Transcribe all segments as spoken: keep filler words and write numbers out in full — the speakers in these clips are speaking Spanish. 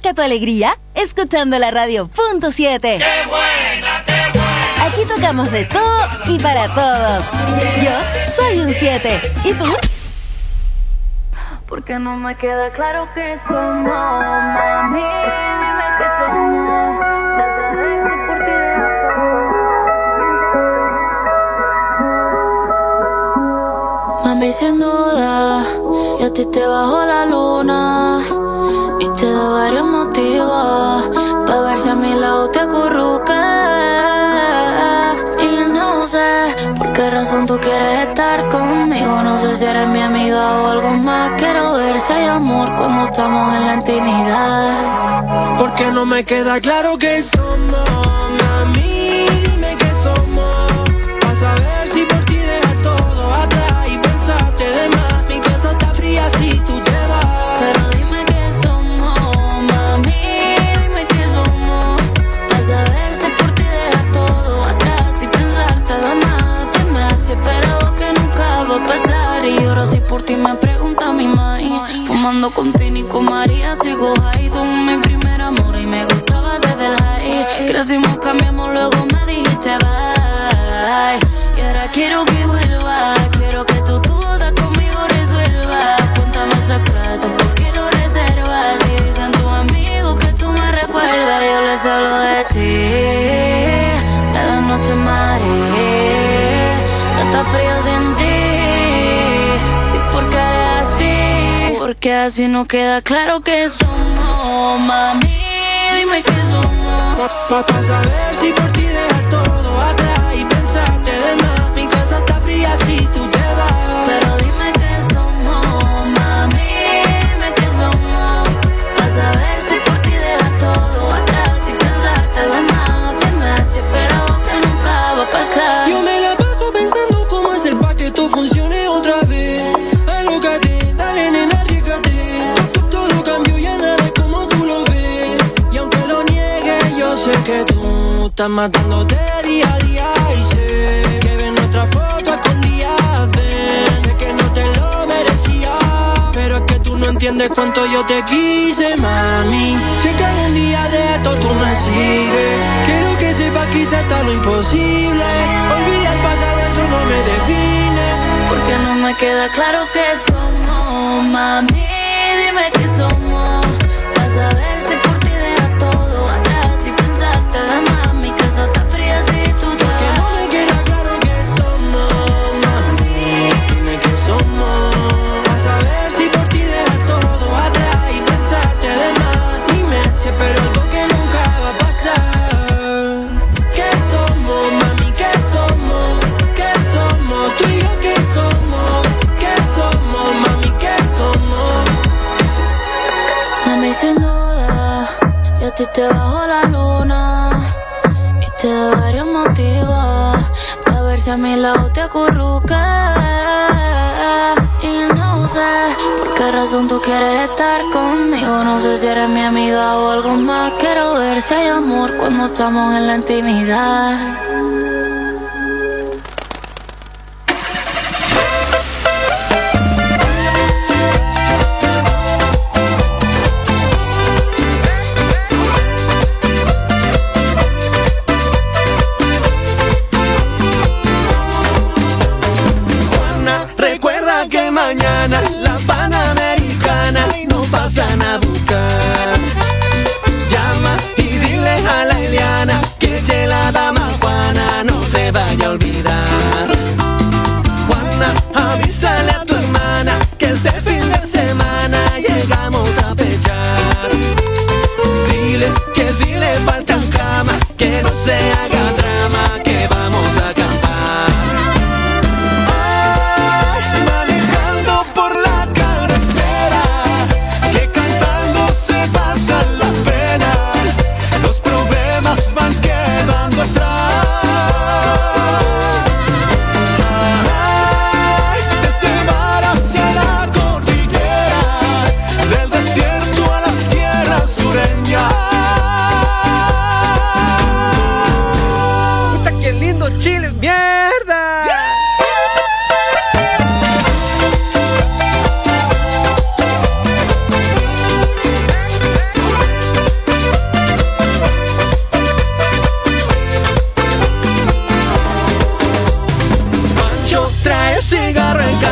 refresca tu alegría escuchando la radio punto siete. ¡Qué buena, qué buena! Aquí tocamos de todo y para todos. Yo soy un siete. ¿Y tú? Porque no me queda claro qué somos, mami. Dime qué somos. Vas a ver si por ti dejo. Mami, sin duda, y a ti te bajó la luna y te da varios motivos pa' ver si a mi lado te acurrucas. Y no sé por qué razón tú quieres estar conmigo. No sé si eres mi amiga o algo más. Quiero ver si hay amor cuando estamos en la intimidad. Porque no me queda claro qué somos, mami. Dime qué somos. Vas a ver si por ti dejar todo atrás y pensarte de más. Mi casa está fría si tú te vas. Pero dime qué somos, mami. Dime qué somos. Vas a ver si por ti dejar todo atrás y pensarte de más. Te me has esperado que nunca va a pasar. Y ahora si por ti me pregunta mi mãe. Fumando con Tini y con María sigo high. Tú mi primer amor y me gustaba desde el high. Crecimos, cambiamos, luego me dijiste bye. Y ahora quiero que vuelva. Quiero que tu duda conmigo resuelva. Cuéntame el secreto, ¿por qué lo reservas? Si dicen tus amigos que tú me recuerdas, yo les hablo de ti. De la noche maré, que está frío sin ti. ¿Y por qué eres así? Porque así no queda claro que somos, mami. Dime qué somos. Pa, pa, pa saber si por ti dejar todo atrás y pensarte de más. Mi casa está fría si tú te vas. Pero dime qué somos, mami. Dime qué somos. Pa saber si por ti dejar todo atrás y pensarte de más. Dime si esperado que nunca va a pasar. Yo me la paso pensando cómo hacer pa' que esto funcione otra vez. Alócate, dale nena, arriesgate. Todo cambió, ya nada es como tú lo ves. Y aunque lo niegues, yo sé que tú estás matándote día a día. Y sé que ves nuestra foto escondida. Ven, sé que no te lo merecía, pero es que tú no entiendes cuánto yo te quise, mami. Sé que algún día de esto tú me sigues. Quiero que sepas que hice hasta lo imposible. Olvida el pasado, eso no me define. Porque no me queda claro qué somos, mami. Dime qué somos. Vas a ver si por ti dejar todo atrás y pensarte de más. Mi casa está fría si tú te vas. Que no me queda claro qué somos, mami. Dime qué somos. Vas a ver si por ti dejar todo atrás y pensarte de más. Dime si espero algo que nunca va a pasar. ¿Qué somos, mami? ¿Qué somos? ¿Qué somos? Tú y yo, ¿qué somos? ¿Qué somos, mami? ¿Qué somos? Mami, sin duda, y a ti te bajó la luna y te da varios motivos pa' ver si a mi lado te acurrucas. Y no sé por qué razón tú quieres estar conmigo. No sé si eres mi amiga o algo más. Quiero ver si hay amor cuando estamos en la intimidad. Recuerda que mañana la Panamericana nos pasan a buscar. Llama y dile a la Eliana que eche la dama Juana.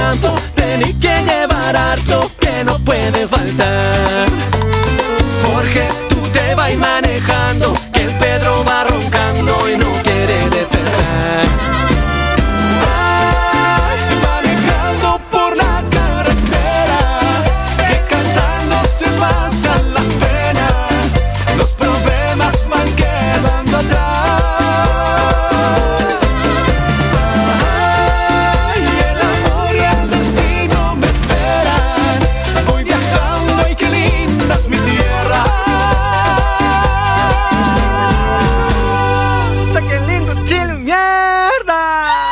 tanto, tenés que llevar harto que no puede faltar. Porque tú te vas manejando, que el Pedro va roncando y no quiere despertar. Ay, manejando por la carretera, que cantando se pasan las penas, los problemas van quedando atrás. Ay, el amor y el destino me esperan, voy viajando y qué linda es mi tierra. ¡Qué lindo Chile, mierda!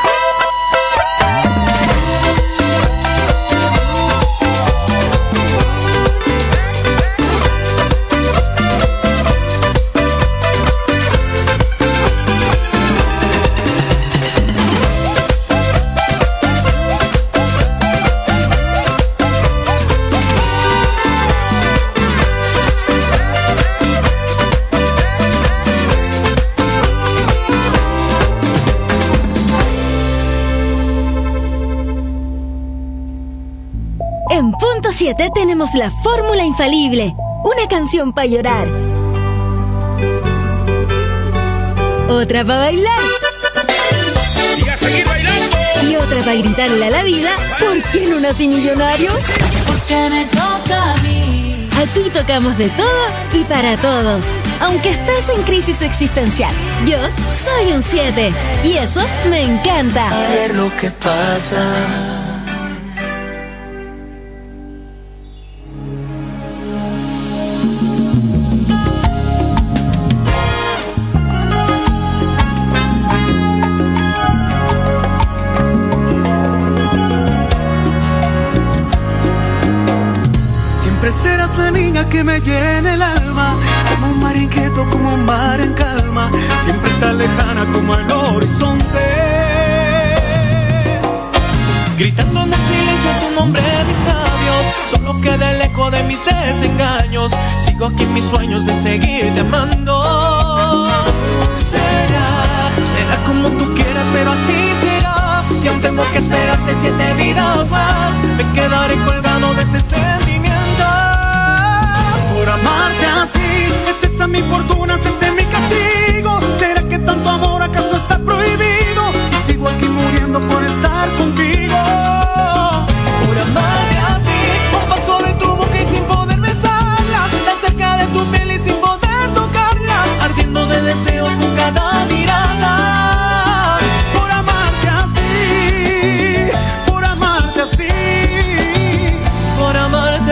En punto siete tenemos la fórmula infalible. Una canción para llorar. Otra para bailar. Y a seguir bailando. Y otra para gritarle a la vida: ¿por qué no nací millonario? Porque me toca a mí. Aquí tocamos de todo y para todos. Aunque estés en crisis existencial, yo soy un siete. Y eso me encanta. A ver lo que pasa. Serás la niña que me llena el alma, como un mar inquieto, como un mar en calma, siempre tan lejana como el horizonte. Gritando en el silencio tu nombre en mis labios, solo queda el eco de mis desengaños. Sigo aquí en mis sueños de seguirte amando. Será, será como tú quieras, pero así será. Si aún tengo que esperarte siete vidas más, me quedaré colgado de este sentimiento. Por amarte así, es esa mi fortuna, es ese mi castigo. ¿Será que tanto amor acaso está prohibido? Y sigo aquí muriendo por estar contigo. Por amarte así, un paso de tu boca y sin poder besarla, tan cerca de tu piel y sin poder tocarla, ardiendo de deseos con cada mirada. Por amarte así, por amarte así, por amarte.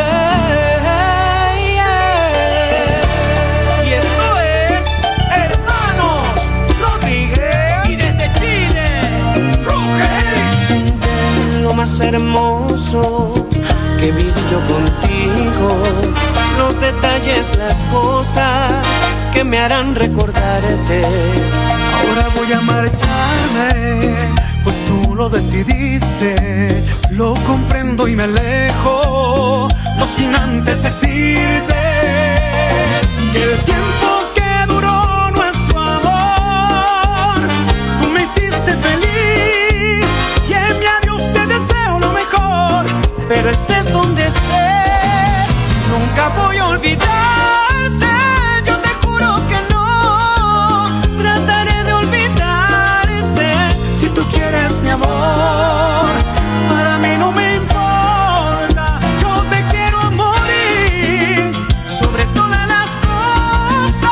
Más hermoso que viví yo contigo, los detalles, las cosas que me harán recordarte. Ahora voy a marcharme, pues tú lo decidiste. Lo comprendo y me alejo, no sin antes decirte que el tiempo que duró nuestro amor, tú me hiciste feliz y en mi adiós te deseo lo mejor. Pero estés donde estés, nunca voy a olvidarte. Yo te juro que no trataré de olvidarte. Si tú quieres mi amor, para mí no me importa. Yo te quiero a morir sobre todas las cosas.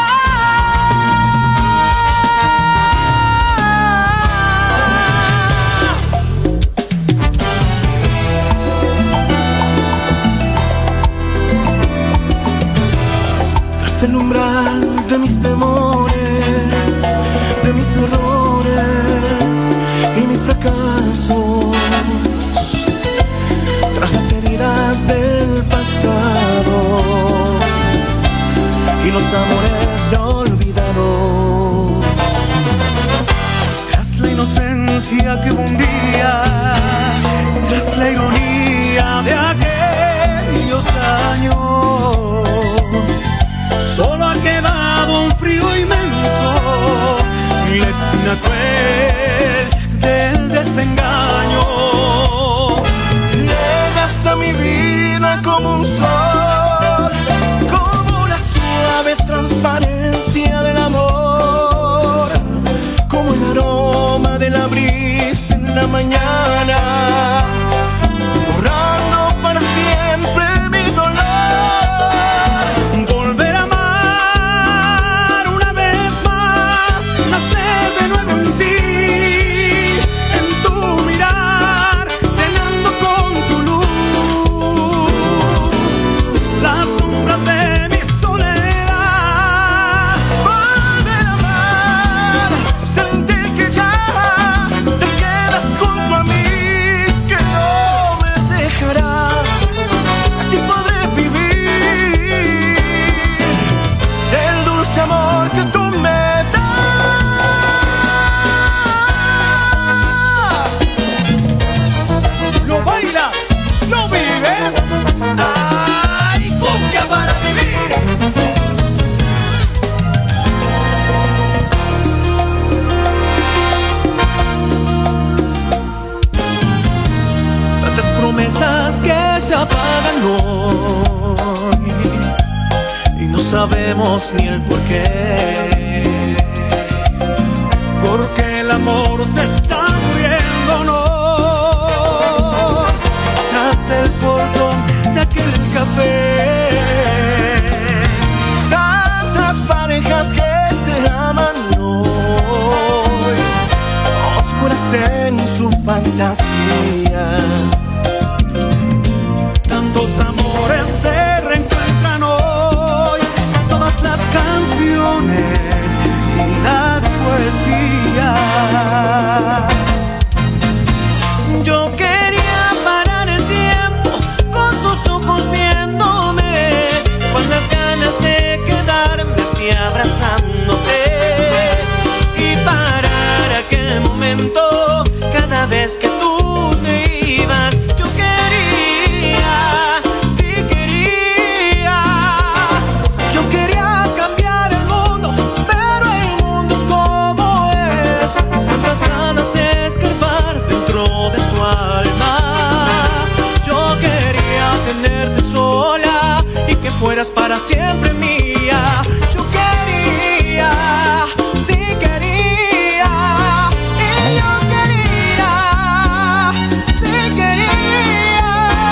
Tras el umbral de mis temores, de mis errores y mis fracasos, tras las heridas del pasado y los amores ya olvidados, tras la inocencia que hubo un día, tras la ironía de aquellos años, solo ha quedado un frío inmenso, la espina cruel del desengaño. parejas que se apagan hoy y no sabemos ni el porqué, porque el amor se está muriendo, no, tras el portón de aquel café. Tantas parejas que se aman hoy, oscuras en su fantasía. Tantos amores se reencuentran hoy, todas las canciones y las poesías. Yo quería parar el tiempo con tus ojos viéndome, con las ganas de quedarme así abrazándote y parar aquel momento cada vez que tú te ibas. Yo quería, sí quería, yo quería cambiar el mundo, pero el mundo es como es. Tantas ganas de escarbar dentro de tu alma. Yo quería tenerte sola y que fueras para siempre mía. Yo quería, sí quería, y yo quería, sí quería.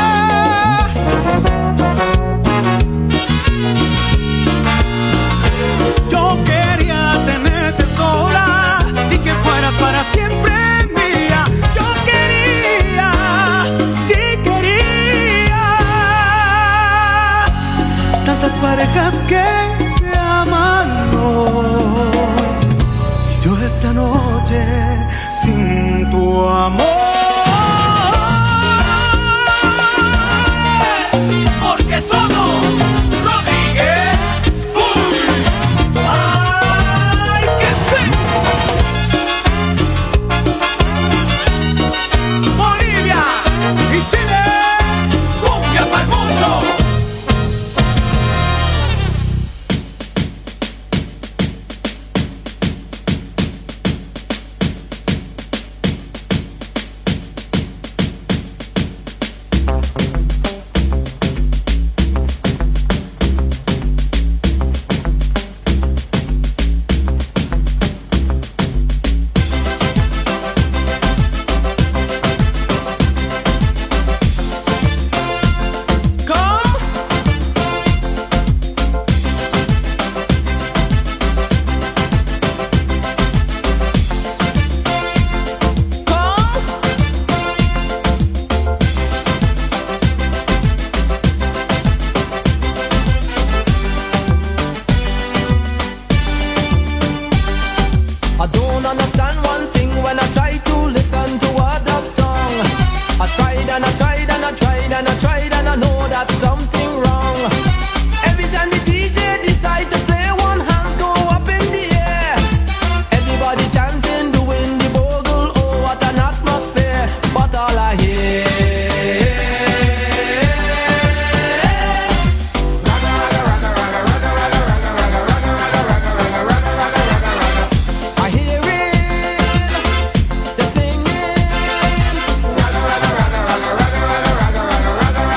Yo quería tenerte sola y que fueras para siempre mía. Yo quería, sí quería. Tantas parejas que se aman hoy, y yo esta noche sin tu amor. Porque somos Rodríguez. ¡Uy! ¡Ay, qué sé! Bolivia y Chile, cumbia para el mundo. I don't understand one thing when I try to listen to other song. I tried and I tried and I tried and I tried and I know that's something wrong. Every time the D J decide to play, one hand go up in the air. Everybody chanting, doing the bogle, oh what an atmosphere. But all I hear I hear it, the singing.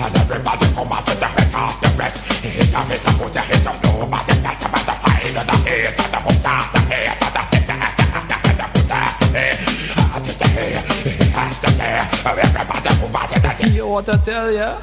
And everybody come out to the head of the rest. Hit the face, put your head up, nobody better but the pile of the head of the hook of the head of the head of the head of the head of the head of the head. Everybody come out to the head. You want to tell ya?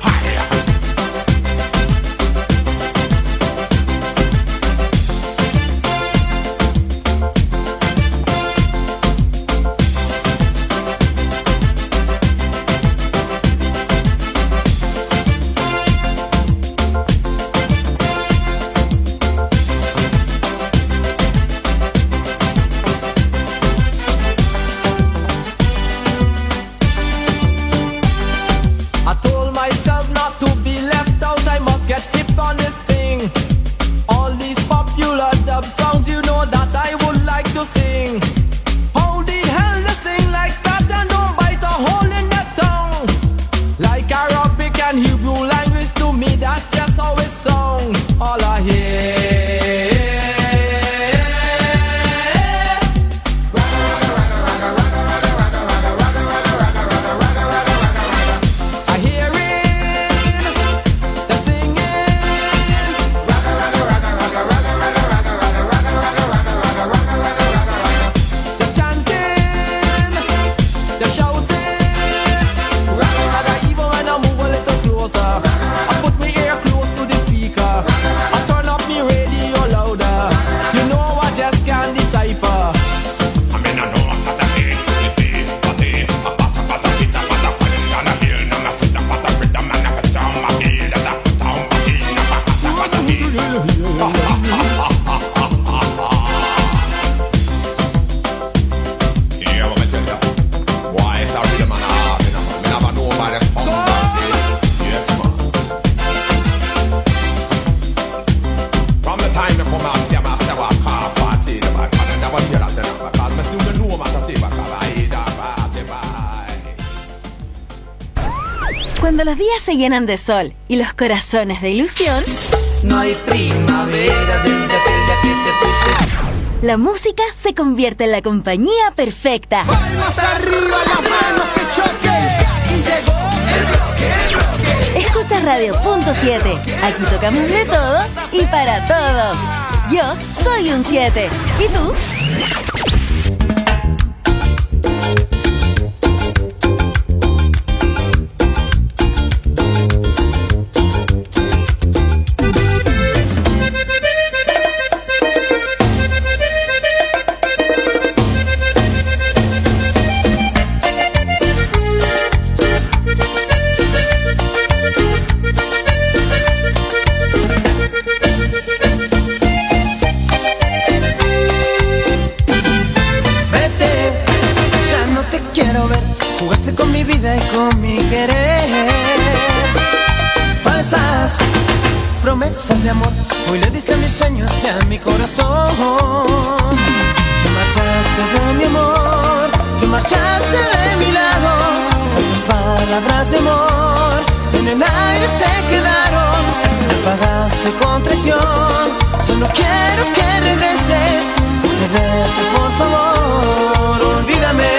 Cuando los días se llenan de sol y los corazones de ilusión, no hay primavera desde aquel día que te fuiste. La música se convierte en la compañía perfecta. Palmas arriba, las manos que choquen. Y llegó el bloque, el bloque. Escucha Radio Punto siete. Aquí tocamos de todo y para todos. Yo soy un siete. ¿Y tú? Promesas de amor, hoy le diste a mis sueños y a mi corazón. Te marchaste de mi amor, te marchaste de mi lado. Tus palabras de amor en el aire se quedaron. Me pagaste con traición, solo quiero que regreses. De verte, por favor, olvídame.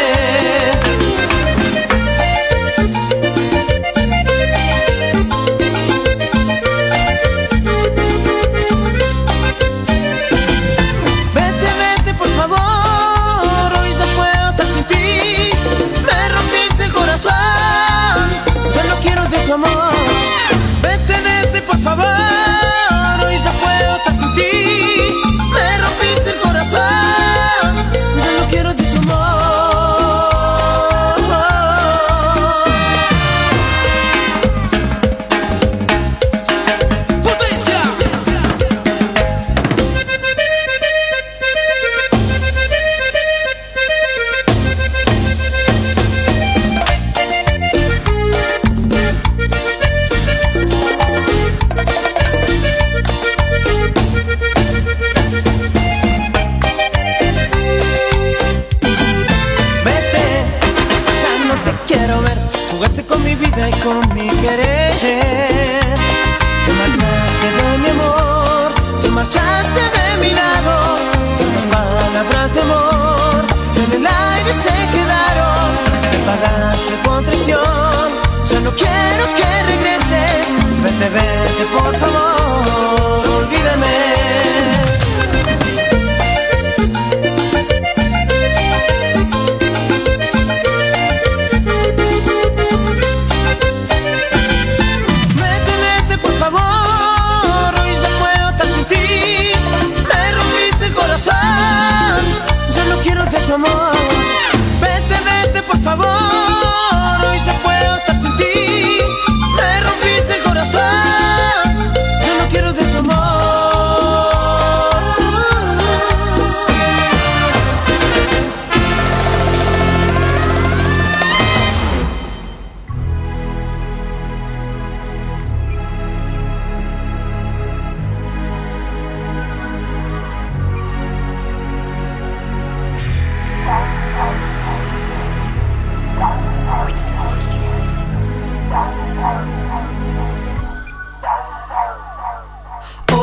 Con traición, ya no quiero que regreses.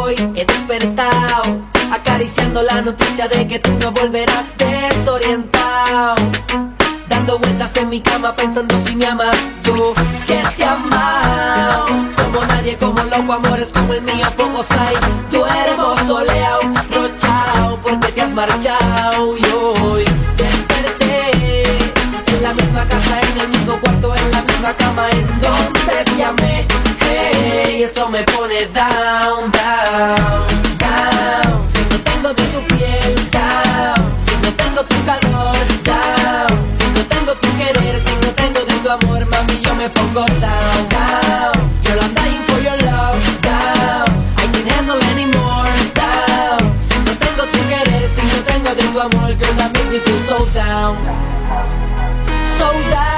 Hoy he despertado acariciando la noticia de que tú no volverás desorientado, dando vueltas en mi cama pensando si me amas. Yo que te amo como nadie, como loco, amores como el mío pocos hay. Tú eres soleado, rochao, porque te has marchado. Y hoy desperté en la misma casa, en el mismo cuarto, en la misma cama en donde te amé. Hey, eso me pone down, down, down. Si no tengo de tu piel, down. Si no tengo tu calor, down. Si no tengo tu querer, si no tengo de tu amor, mami, yo me pongo down, down. Girl, I'm dying for your love, down. I can't handle anymore, down. Si no tengo tu querer, si no tengo de tu amor, girl, that makes me feel so down, so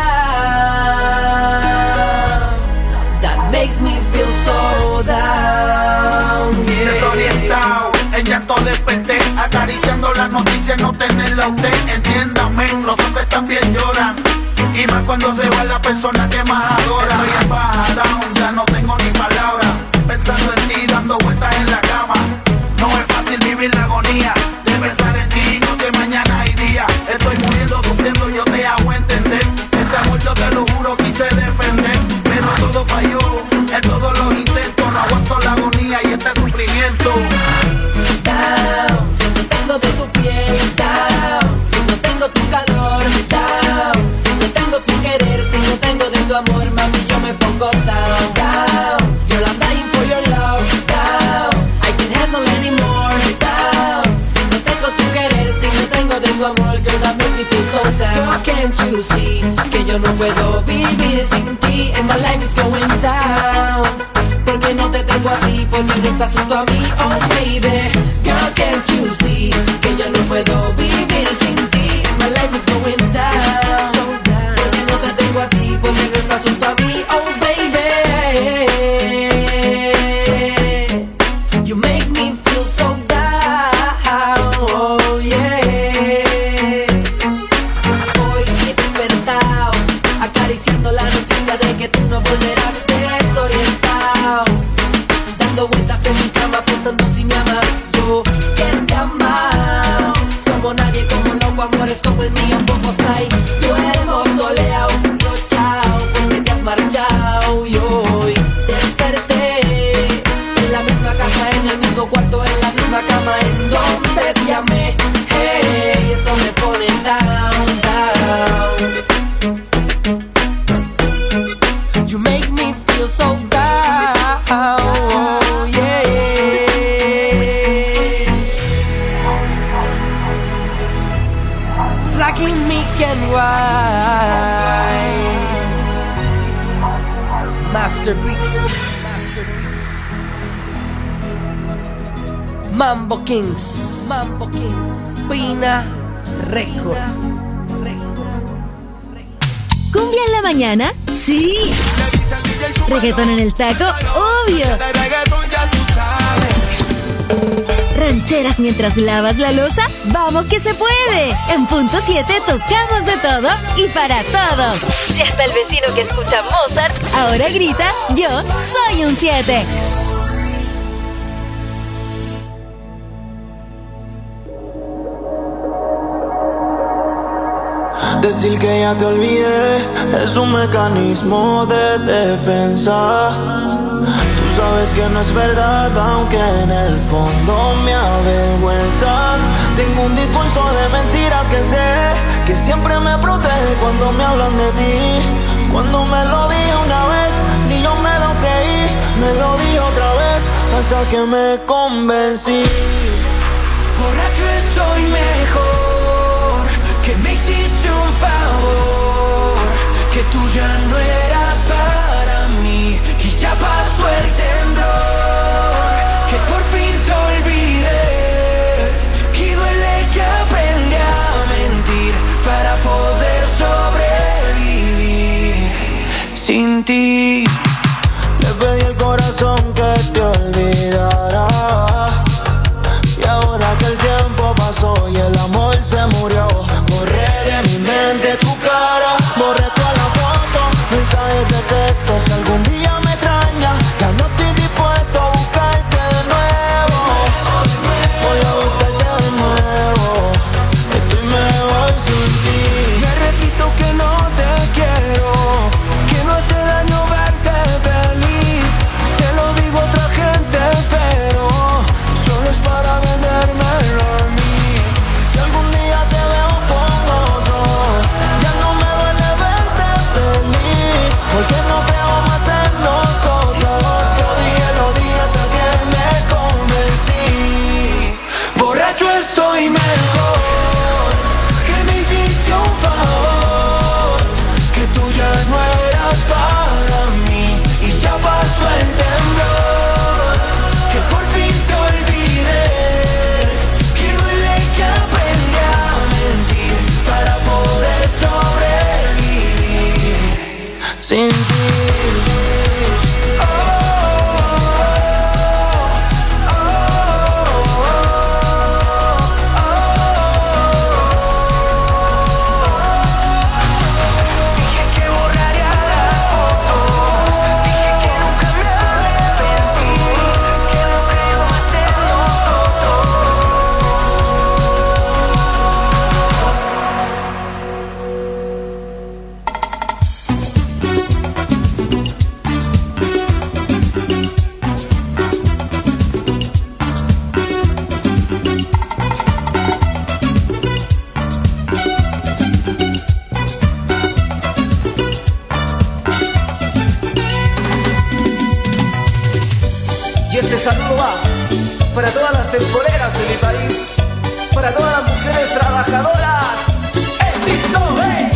down. That makes me feel so down, yeah. Desorientado, en llanto desperté, acariciando las noticias, no tenerla usted. Entiéndame, los hombres también lloran, y más cuando se va la persona que más adora. Estoy en baja, down, ya no tengo ni palabras, pensando en ti, dando vueltas en la cama. No es fácil vivir la agonía de pensar en ti, no que mañana hay día. Estoy muriendo, sufriendo, yo te hago entender. Este amor yo te lo juro, quise defender, pero todo falló, en todos los intentos. No aguanto la agonía y este sufrimiento. Down, si no tengo de tu piel, down. Si no tengo tu calor, down. Si no tengo tu querer, si no tengo de tu amor, mami, yo me pongo down, down. Girl, I'm dying for your love, down. I can't handle anymore, down. Si no tengo tu querer, si no tengo de tu amor, girl, that makes me feel so down. Girl, can't you see que yo no puedo vivir sin ti? And my life is going down, porque no te tengo a ti, porque no estás junto a mí, oh baby. Girl, can't you see que yo no puedo vivir sin ti? My life is going down, porque no te tengo a ti, porque no estás junto a mí, oh baby. You make me feel so down, oh yeah. Hoy he despertado acariciando la noticia de que tú no volverás desorientado, dando vueltas en mi cama pensando si me amas. Yo que te amo como nadie, como loco, amores como el mío pocos hay. Duermo soleado, rochao, porque te has marchado. Y hoy desperté en la misma casa, en el mismo cuarto, en la misma cama en donde te amé. Hey, eso me pone down, down. You make me feel so down, oh yeah. Rocking me can wine. Masterpiece. Mambo Kings. Mambo Kings. Pina Record. ¿Cumbia en la mañana? ¡Sí! ¿Reggaetón en el taco? ¡Obvio! ¿Rancheras mientras lavas la loza? ¡Vamos que se puede! En Punto siete tocamos de todo y para todos. Si hasta el vecino que escucha Mozart ahora grita, yo soy un siete. Decir que ya te olvidé es un mecanismo de defensa. Tú sabes que no es verdad, aunque en el fondo me avergüenza. Tengo un discurso de mentiras que sé que siempre me protege cuando me hablan de ti. Cuando me lo dije una vez, ni yo me lo creí. Me lo dije otra vez hasta que me convencí. Borracho estoy mejor, que me hiciste un favor, que tú ya no eras para mí y ya pasó el temblor, que por fin te olvidé y duele que aprendí a mentir para poder sobrevivir sin ti. Le pedí al corazón que te olvidara, y ahora que el tiempo pasó y el amor se murió, borré de mi mente tu cara, borré toda la foto, mensajes de texto. Si algún día me extrañas, ya no estoy dispuesto a buscarte de nuevo. Este saludo va para todas las temporeras de mi país, para todas las mujeres trabajadoras. ¡Hechizo, eh!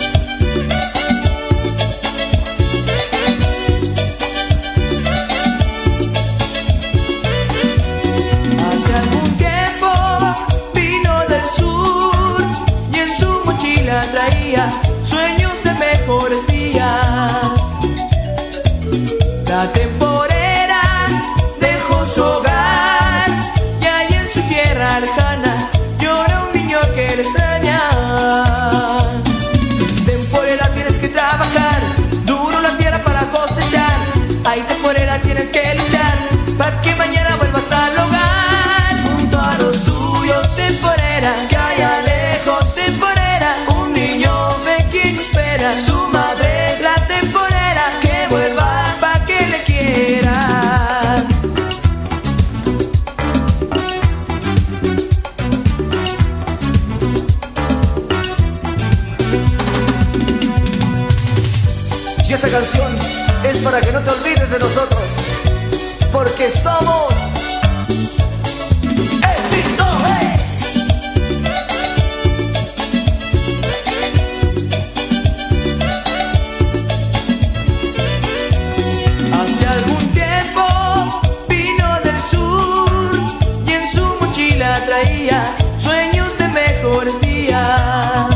Hace algún tiempo vino del sur y en su mochila traía sueños de mejores días. La temporera dejó su hogar y allí en su tierra lejana llora un niño que le extraña. Temporera, tienes que trabajar duro la tierra para cosechar. Ay, temporera, tienes que luchar para que mañana vuelvas al hogar junto a los tuyos. Temporera, que allá lejos, temporera, un niño pequeño espera su madre. La temporera, que vuelva pa' que le quiera. Y esta canción es para que no te olvides de nosotros, porque somos Hechizo, eh. Hace algún tiempo vino del sur y en su mochila traía sueños de mejores días.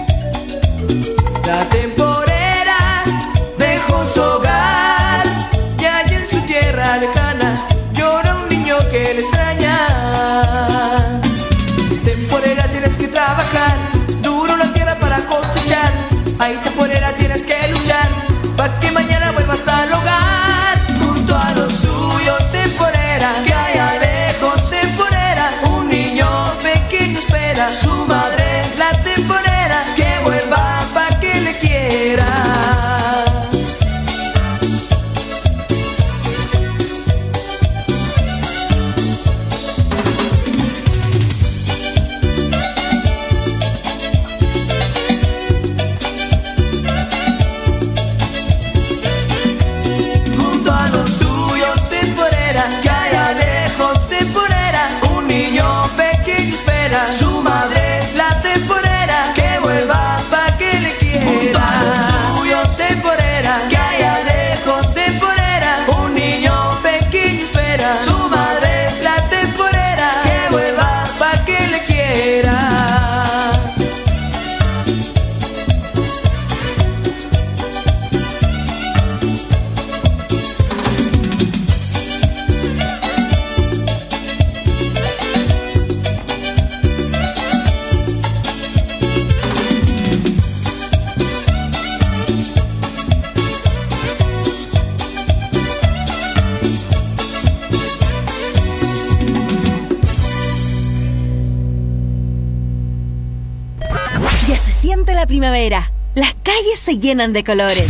La temporera dejó su hogar y allí en su tierra lejana llora un niño que le extraña. Temporera, tienes que trabajar duro la tierra para cosechar. Ay, temporera, tienes que luchar para que mañana vuelvas al hogar junto a los suyos. Temporera, que allá lejos, temporera, un niño pequeño espera su madre. La temporera, que vuelva pa' que le quiera. Junto a los suyos, temporera, que allá lejos, temporera, un niño pequeño espera su madre. La temporera, que vuelva pa' que le quiera. Junto a los suyos, temporera, que allá lejos, temporera, un niño pequeño espera su madre. La temporera, que vuelva pa' que le quiera. Ya se siente la primavera. Las calles se llenan de colores.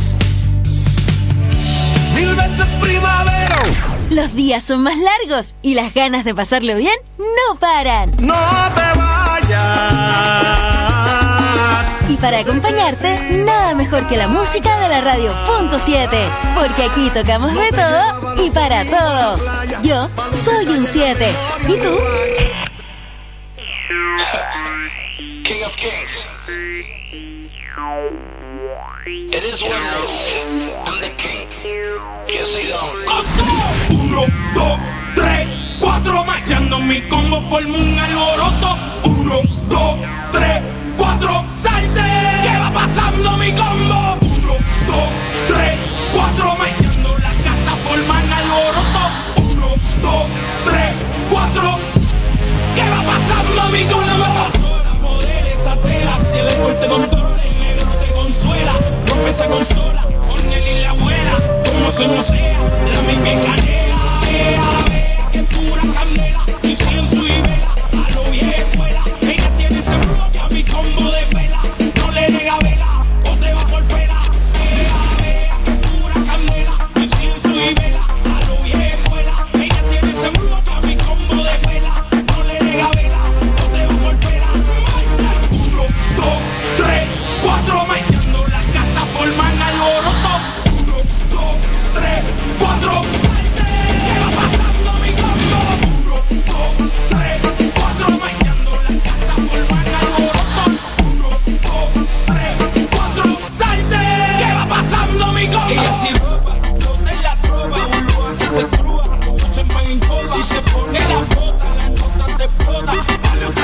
Mil veces primavera. Los días son más largos y las ganas de pasarlo bien no paran. No te vayas. Y para acompañarte, nada mejor que la música de la radio Punto siete. Porque aquí tocamos de todo y para todos. Yo soy un siete. ¿Y tú? King of Kings. It is what it is. I'm the king. Yes, I know. Uno, dos, tres, cuatro, marchando mi combo forma un alboroto. Uno, dos, tres, cuatro, salte. ¿Qué va pasando mi combo? Uno, dos, tres, cuatro, marchando las cartas forman alboroto. Uno, dos, tres, cuatro. ¿Qué va pasando mi combo? No me pasó. Esa tela, si el corte controla, el negro te consuela. Rompe esa consola, Cornel y la abuela. Como se no sea, la misma canela. Vea, vea, que pura candela. Incienso y vela, a lo vieja escuela. Ella tiene ese bloque a mi combo de vela. No le nega vela, o te va por pela. Vea, vea, que pura candela. Incienso y vela, a lo vieja escuela. Ella tiene ese bloque a mi combo de vela. No le nega vela, o te va por pela. Uno, dos, tres, cuatro, marchando las cartas forman alboroto. Uno, dos, tres,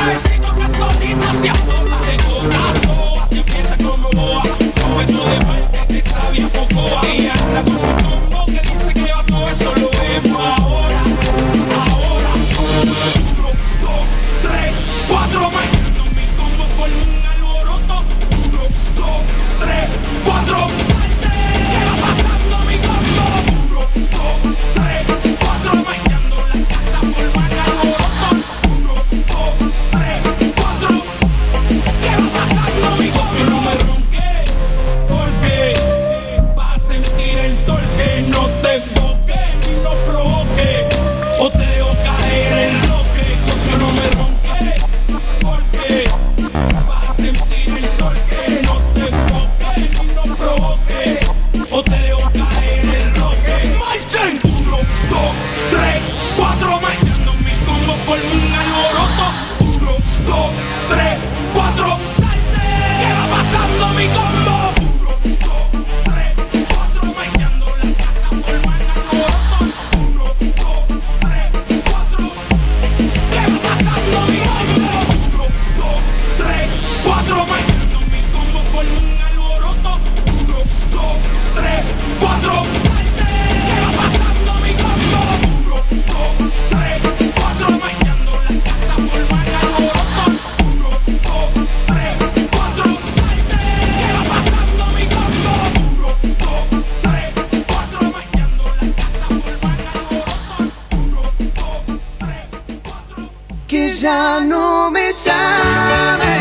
suavecito que solita se azota. Se coca-cola, te aprieta como boa. Su beso de muerte te sabía pocoa. Y anda con un combo que dice que va todo eso lo vemos ahora. Ahora. Uno, dos, tres, cuatro más. Mi combo forma un alboroto. Uno, dos, tres, cuatro. Salte. ¿Qué va pasando mi combo? Uno, dos, tres, cuatro. Marchando las cartas forman alboroto. Uno, dos, tres, cuatro. ¿Qué va pasando mi socio? No me ronque, porque vas a sentir el torque. No te enfoques ni no provoques, o te dejo caer en lo que socio. No me ronque, porque vas a sentir el torque. No te enfoques ni no provoques, o te dejo caer en lo que. Marchen. Uno, dos, tres, cuatro. Marchando mi combo forma un alboroto. Uno, dos, tres, cuatro. Salte. ¿Qué va pasando mi combo? Uno, dos, tres, cuatro. Marchando las cartas forman alboroto. Uno, dos, tres, cuatro. ¿Qué va pasando mi combo? Uno, dos, tres, cuatro. Marchando mi combo forma un alboroto. Uno, dos, tres, cuatro. Salte. ¿Qué va pasando mi combo? Uno, dos, tres, cuatro. Marchando las cartas forman alboroto. Uno, dos, tres, cuatro. Salte. ¿Qué va pasando mi combo? Uno, dos, tres, cuatro. Marchando las cartas forman alboroto. Uno, dos, tres, cuatro. Que ya no me llame.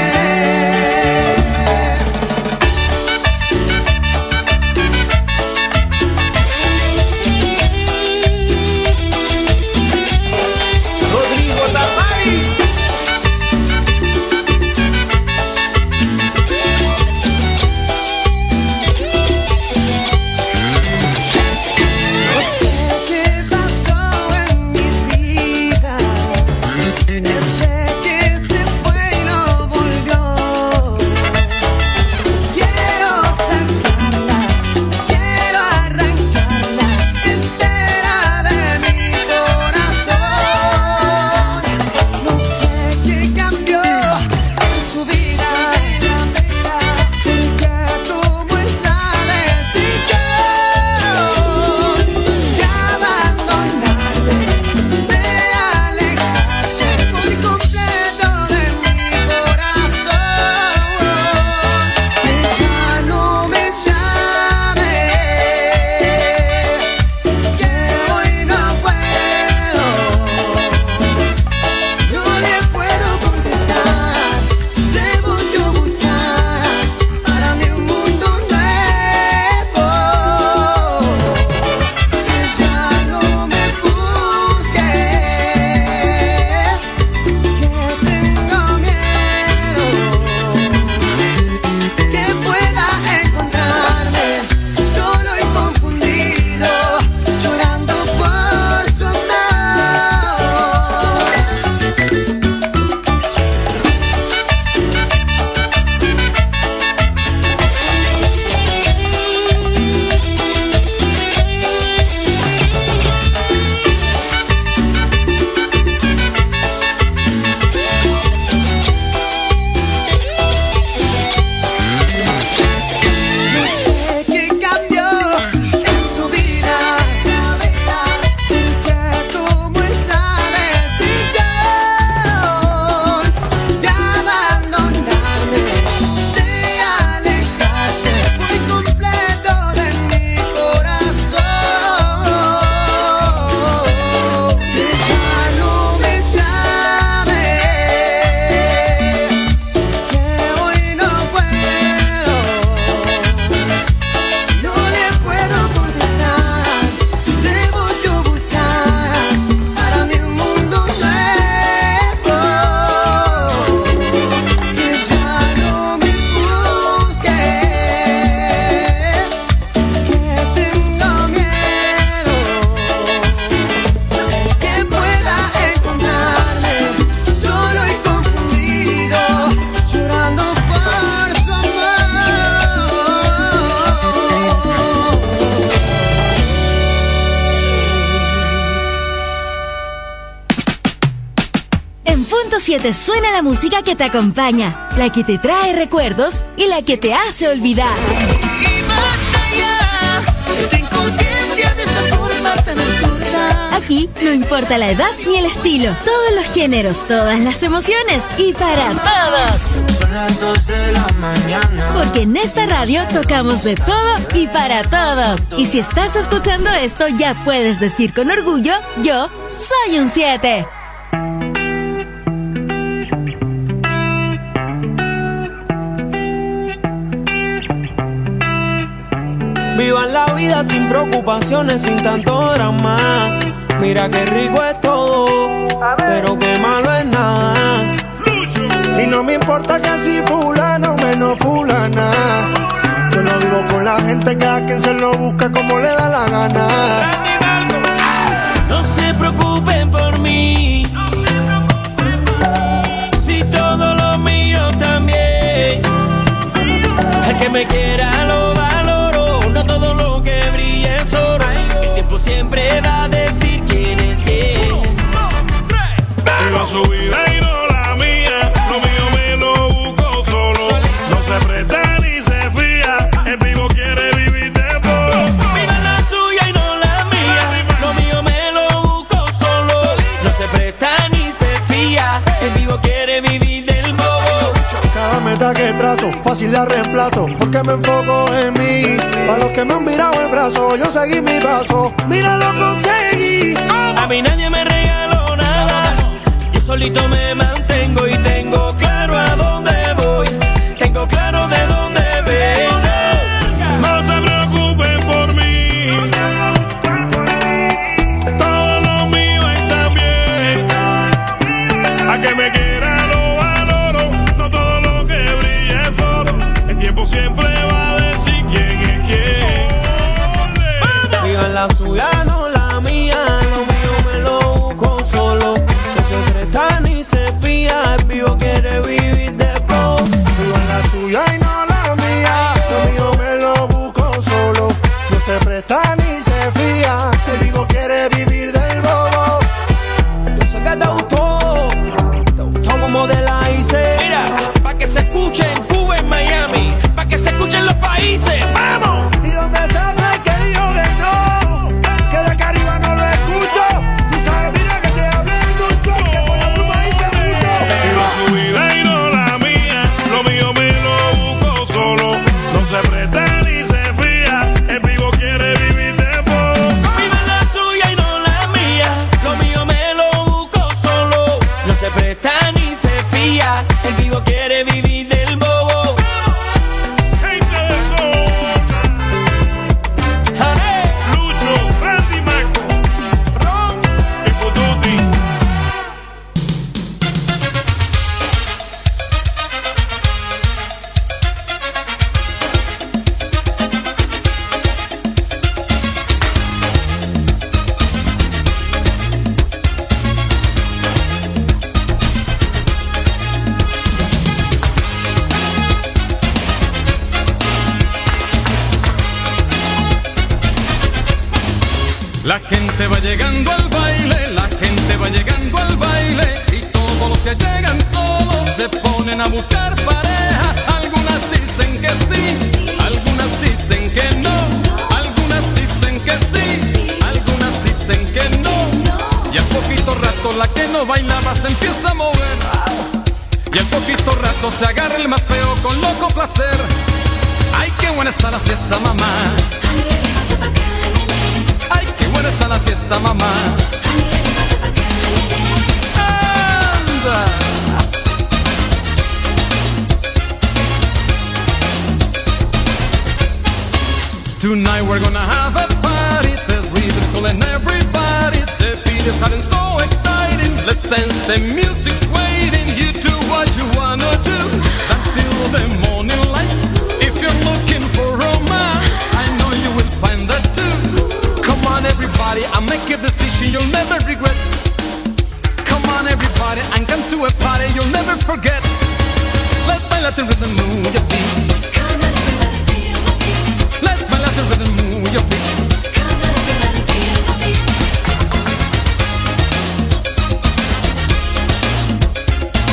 Rodrigo Tapari. No sé qué pasó en mi vida desde que siete suena la música que te acompaña, la que te trae recuerdos y la que te hace olvidar. Y más allá, ten conciencia de esa forma tan absurda. Aquí no importa la edad ni el estilo, todos los géneros, todas las emociones y para todos. Son las dos de la mañana. Porque en esta radio tocamos de todo y para todos. Y si estás escuchando esto, ya puedes decir con orgullo, yo soy un siete. Vivan la vida sin preocupaciones, sin tanto drama. Mira qué rico es todo, pero qué malo es nada. Y no me importa que si fulano menos fulana. Yo no vivo con la gente, cada quien se lo busca como le da la gana. No se preocupen por mí, si todo lo mío también. El que me quiera lo valoro, no todo lo que brilla es oro. El tiempo siempre va a decir quién es quién. Viva su vida y no la mía, lo mío me lo busco solo. No se presta ni se fía, el vivo quiere vivir de todo. Viva la suya y no la mía, lo mío me lo busco solo. No se presta ni se fía, el vivo quiere vivir del bobo. Cada meta que trazo, fácil la reemplazo, porque me enfoco en mí. Para los que me han mirado el brazo, yo seguí mi paso, mira lo conseguí. A mí nadie me regaló nada, yo solito me mantengo y tengo claro a dónde voy, tengo claro de dónde vengo. No se preocupen por mí, todo lo mío está bien. A que me quiera lo valoro, no todo lo que brilla es oro. El tiempo siempre va a decir quién es quién. Viva la suya, no la mía, lo mío me lo busco solo. No se presta ni se fía, el vivo quiere vivir de poco. Viva la suya y no la mía, lo mío me lo busco solo. No se presta ni se fía, el vivo quiere vivir del bobo. Yo sé que te gustó, te gustó como de la hice. Mira, pa' que se escuche en Cuba, en Miami, pa' que se escuche en los países, ¡vamos! Y donde está no hay que digo que no, que de acá arriba no lo escucho. Tú sabes, mira que te hablé mucho, que por la pluma hice mucho. Viva su vida y no la mía, lo mío me lo busco solo. No se presta ni se fía, el vivo quiere vivir de poco. Viva la suya y no la mía, lo mío me lo busco solo. No se presta ni se fía, el vivo quiere vivir del bobo. Gente de zona, ¡Jale! Lucho, Randy Marco, Ron. y Pututi. La gente va llegando al baile, la gente va llegando al baile y todos los que llegan solos se ponen a buscar pareja. Algunas dicen que sí, algunas dicen que no, algunas dicen que sí, algunas dicen que no. Y al poquito rato la que no bailaba se empieza a mover y al poquito rato se agarra el más feo con loco placer. Ay, qué buena está la fiesta, mamá. Ay, qué buena está la fiesta, mamá. Anda. Tonight we're gonna have a party. The rhythm's calling everybody. The beat is hot and so exciting. Let's dance, the music's waiting. You do what you wanna do. That's still the morning light. If you're looking for romance, I know you will find that too. Come on everybody, I'll make a decision you'll never regret. Come on everybody, and come to a party you'll never forget. Let's baila the rhythm, move your feet. Come on everybody, feel the beat. Let's baila the rhythm, move your feet. Come on everybody, feel the beat.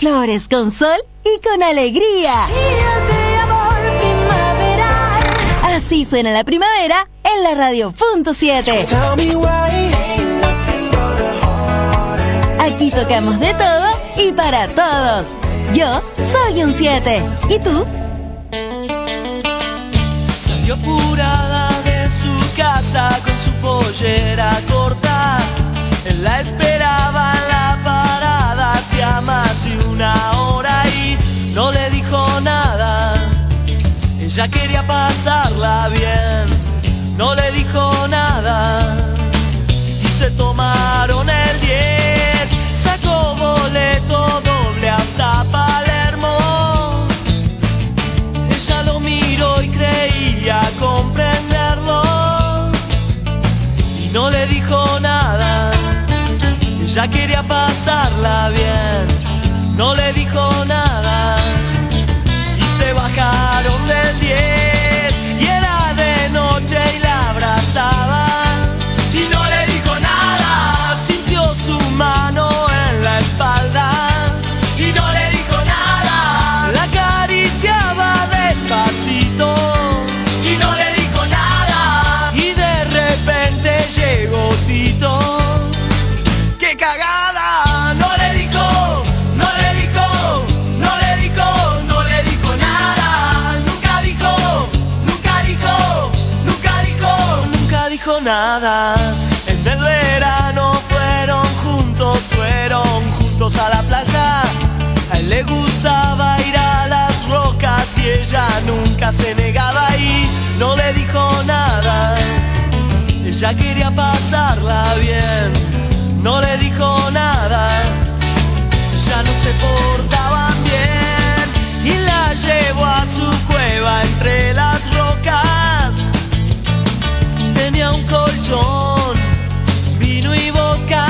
flores con sol y con alegría. Días de amor primaveral. Así suena la primavera en la radio punto siete. Aquí tocamos de todo y para todos. Yo soy un siete. ¿Y tú? Salió apurada de su casa con su pollera corta. Él la esperaba en la parada hacía más de una hora y no le dijo nada. Ella quería pasarla bien, no le dijo nada. Y se tomaron el diez, sacó boleto doble hasta Palermo. Ella lo miró y creía comprenderlo y no le dijo nada. Ella quería pasarla bien, no le dijo nada. Y se bajaron del diez y era de noche y la abrazaba. Y no le dijo nada, sintió su mano en la espalda. Y no le dijo nada, la acariciaba despacito. Y no le dijo nada, y de repente llegó Tito. ¡Qué cagada! No le dijo, no le dijo, no le dijo, no le dijo nada. Nunca dijo, nunca dijo, nunca dijo, nunca dijo nada. En el verano fueron juntos, fueron juntos a la playa. A él le gustaba ir a las rocas y ella nunca se negaba y no le dijo nada. Ella quería pasarla bien, no le dijo nada. Ya no se portaban bien y la llevó a su cueva entre las rocas. Tenía un colchón, vino y vodka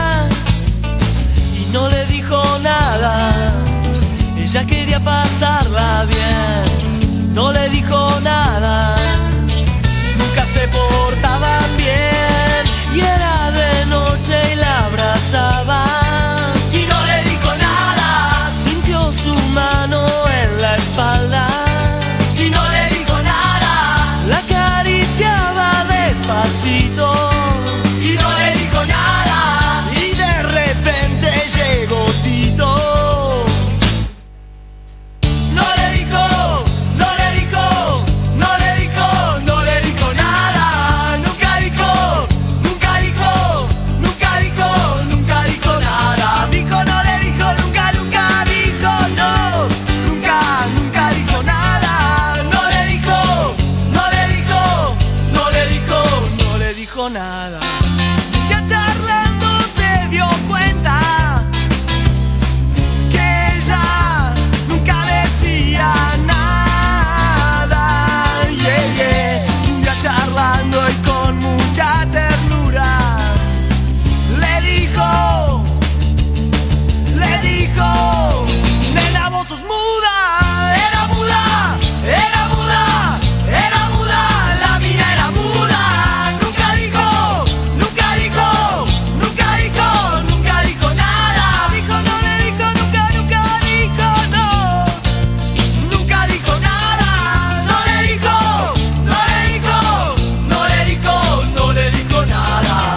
y no le dijo nada. Ella quería pasarla bien, no le dijo nada. Nunca se portaban bien y era de noche y la abrazaba. Y no le dijo nada, sintió su mano en la espalda. Y no le dijo nada, la acariciaba despacito. Y no le dijo nada, y de repente llegó Tito. No le dijo, no le dijo, no le dijo, no le dijo nada. Nunca dijo, nunca dijo, nunca dijo, nunca dijo nada. Dijo, no le dijo, nunca, nunca dijo, no. Nunca, nunca dijo nada. No le dijo, no le dijo, no le dijo, no le dijo nada. Ya charlando se dio cuenta que ella nunca decía nada. Yeah, yeah. Ya charlando y con mucha ternura le dijo, le dijo, nena, vos sos muda. Era muda, era muda, era muda, la mina era muda. Nunca dijo, nunca dijo, nunca dijo, nunca dijo nada. Dijo, no le dijo, nunca, nunca dijo, no. Nunca dijo nada, no le dijo, no le dijo, no le dijo, no le dijo nada.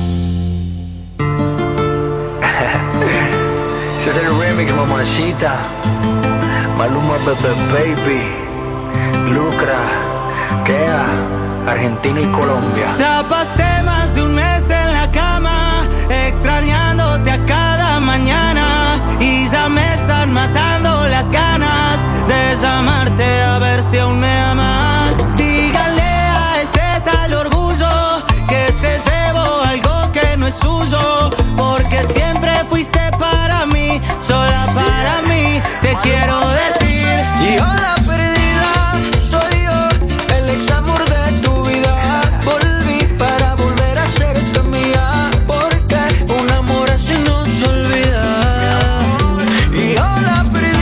Ese es el remix, mamacita. Maluma, Bebe Baby, Lucra, Kea, Argentina y Colombia. Ya pasé más de un mes en la cama, extrañándote a cada mañana. Y ya me están matando las ganas de llamarte a ver si aún me amas. Dígale a ese tal orgullo que te debo algo que no es suyo, porque siempre fuiste para mí, sola para mí, te quiero decir. Y hola perdida, soy yo, el ex amor de tu vida. Volví para volver a serte mía, porque un amor así no se olvida. Y hola perdida.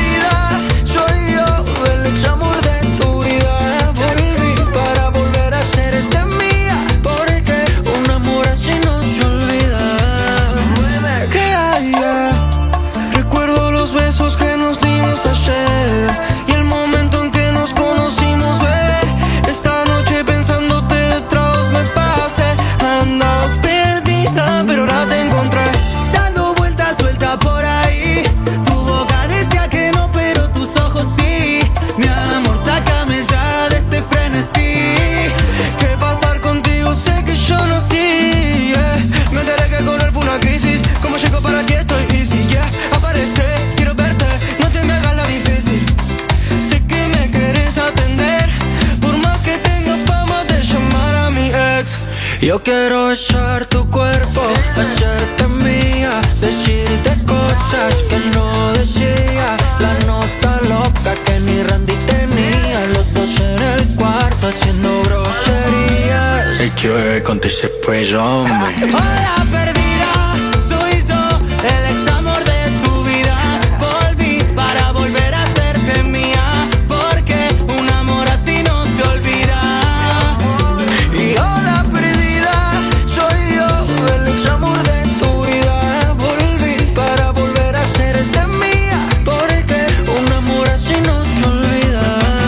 Yo quiero besar tu cuerpo, hacerte mía, decirte cosas que no decía. La nota loca que ni Randy tenía, los dos en el cuarto haciendo groserías. El que bebe con ese peso, hombre. Hola perdida, soy yo, el ex amor de tu vida. Volví para volver a hacerte mía, porque un amor así no se olvida. Y hola perdida, soy yo, el ex amor de tu vida. Volví para volver a hacerte mía, porque un amor así no se olvida.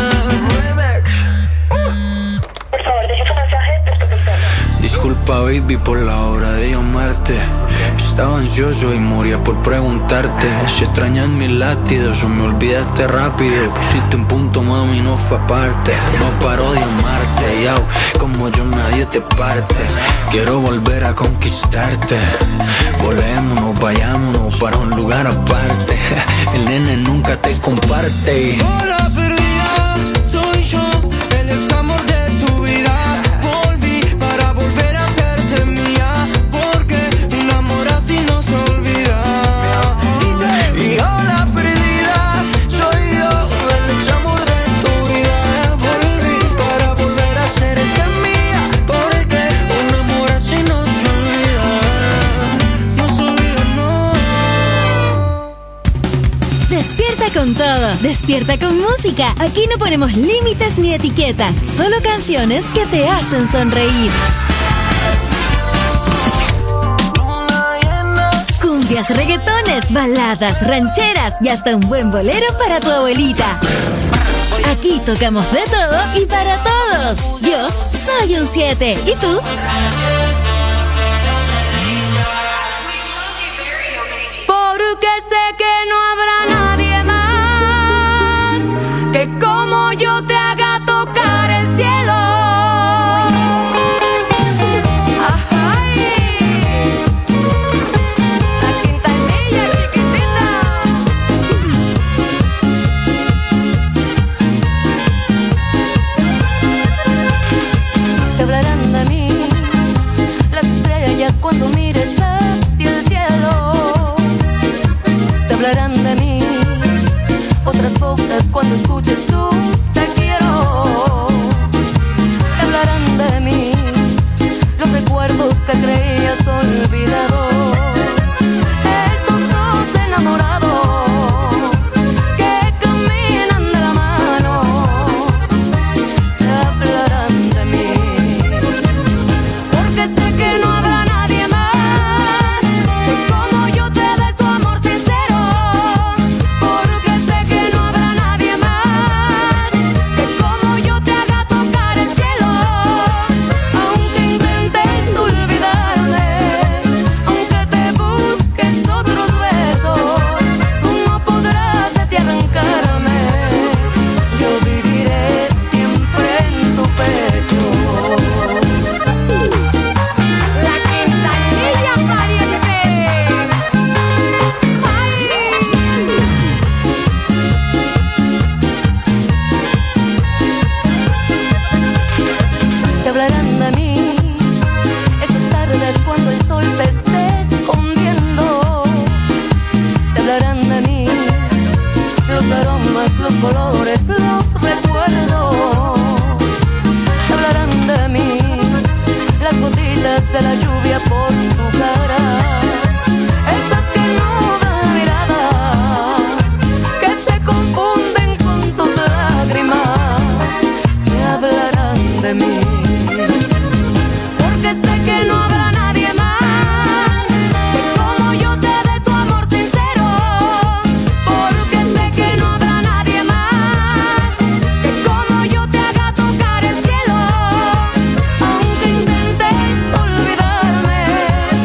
Por favor, deje su mensaje después del tono. Disculpa, baby, por la hora de llamarte. Estaba ansioso y moría por preguntarte si extrañas mis latidos o me olvidaste rápido. Pusiste un punto, mami, no fue aparte. No paro de amarte, yao, como yo nadie te parte. Quiero volver a conquistarte. Volémonos, vayámonos para un lugar aparte. El nene nunca te comparte. Hola perdida, soy yo, el ex amor de tu vida. Volví para volver a hacerte mía, porque un amor así no se olvida. Y hola perdida, soy yo, el ex amor de tu vida. Volví para volver a hacerte mía, porque un amor así no se olvida. No se olvida, no. Despierta con todo, despierta con música. Aquí no ponemos límites ni etiquetas, solo canciones que te hacen sonreír. Cumbias, reggaetones, baladas, rancheras y hasta un buen bolero para tu abuelita. Aquí tocamos de todo y para todos. Yo soy un siete. ¿Y tú? Porque sé que no habrá nadie más que como yo te haga tocar el cielo. Ay, la quintanilla chiquitita. Te hablarán de mí las estrellas cuando mires hacia el cielo. Te hablarán de mí otras bocas cuando escuches su te quiero. Te hablarán de mí los recuerdos que creías olvidados. Esos dos enamorados que caminan de la mano. Te hablarán de mí porque sé que no habrá nadie más que como yo te dé su amor sincero. Porque sé que no habrá nadie más que como yo te haga tocar el cielo. Aunque intentes olvidarme, aunque te busques otros besos, tú no podrás de ti arrancarme. Yo viviré siempre en tu pecho. La quintanilla pariente. Ay. Te hablarán de mí esas tardes cuando el sol se esté escondiendo. Te hablarán de mí los aromas, los colores, los recuerdos. Te hablarán de mí las gotitas de la lluvia por tu cara. Esas que no dan mirada, que se confunden con tus lágrimas. Te hablarán de mí porque sé que no habrá nadie más que como yo te dé su amor sincero. Porque sé que no habrá nadie más que como yo te haga tocar el cielo. Aunque intentes olvidarme,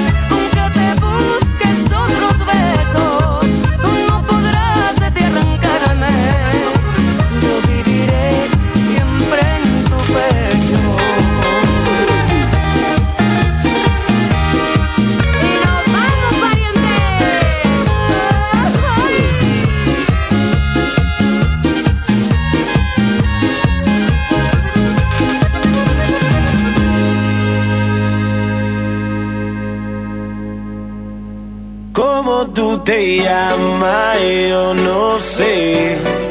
te llama, yo no sé.